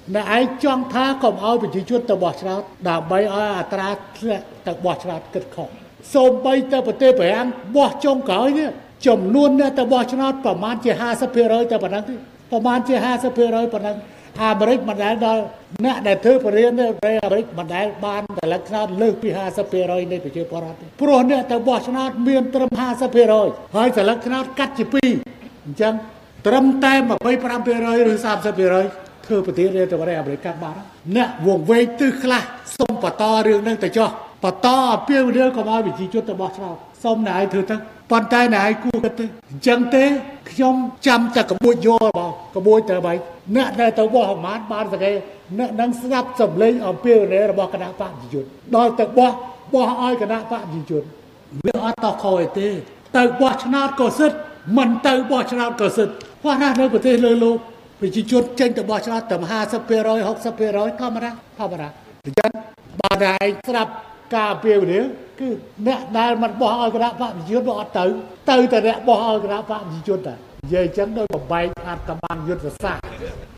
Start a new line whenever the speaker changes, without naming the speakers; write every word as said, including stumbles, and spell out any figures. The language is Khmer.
អ្នកឯងចង់ថាកុំឲ្យប្រជាជនទៅបោះឆ្នោតដើម្បីឲ្យអត្រាធ្លាក់ទៅបោះឆ្នោតគិតខុសសូម្បីតែប្រទេសប្រាំងបោះចុងក្រោយនេះចំនួនអ្នកទៅបោះឆ្នោតប្រមាណជាห้าสิบភាគរយ តែប៉ុណ្ណឹងទេប្រមាណជាห้าสิบភាគរយ ប៉ុណ្ណឹងអាមេរិកមិនដែលដល់អ្នកដែលធ្វើបរិញ្ញាបត្រអាមេរិកមិនដែលបានតែលក្ខណៈលើសពីห้าสิบភាគរយ នៃប្រជាពលរដ្ឋទេព្រោះអ្នកទៅបោះឆ្នោតមានត្រឹមห้าสิบភាគរយ ហើយតែលក្ខណៈកាត់ជាពីរអញ្ចឹងត្រឹមតែยี่สิบห้าភាគរយ ឬ三十ភាគរយ ធ្វើប្រទេសរាជរដ្ឋាភិបាលអាមេរិកកាត់បានអ្នកវងវែងទិសខ្លះសូមបន្តរឿងនឹងទៅចោះបន្តអំពាវនាវកុំឲ្យប្រជាជនទៅបោះឆ្នោតសូមណែឲ្យធ្វើទៅប៉ុន្តែណែឲ្យគួរគិតទៅអញ្ចឹងទេខ្ញុំចាំតែក្បួចយកបងក្បួចទៅបីអ្នកដែលទៅបោះប្រមាណបានតែគេអ្នកនឹងស្ដាប់សំឡេងអំពាវនាវរបស់គណៈបកប្រជាជនដល់ទៅបោះបោះឲ្យគណៈបកប្រជាជនវាអត់តខអីទេទៅបោះឆ្នោតក៏សិទ្ធមិនទៅបោះឆ្នោតក៏សិទ្ធព្រោះណានៅប្រទេសលើលោកប្រជាជនចេញទៅបោះឆ្នោតតែห้าสิบភាគរយ หกสิบភាគរយ ធម្មតាធម្មតាអញ្ចឹងបើតែឯងស្ដាប់ការពាវនាវគឺអ្នកដែលមិនបោះឲ្យគណៈបកប្រជាជនអត់ទៅទៅតែអ្នកបោះឲ្យគណៈបកប្រជាជនតែនិយាយអញ្ចឹងដោយបំបែកអាចកម្បាំងយុទ្ធសាស្ត្រ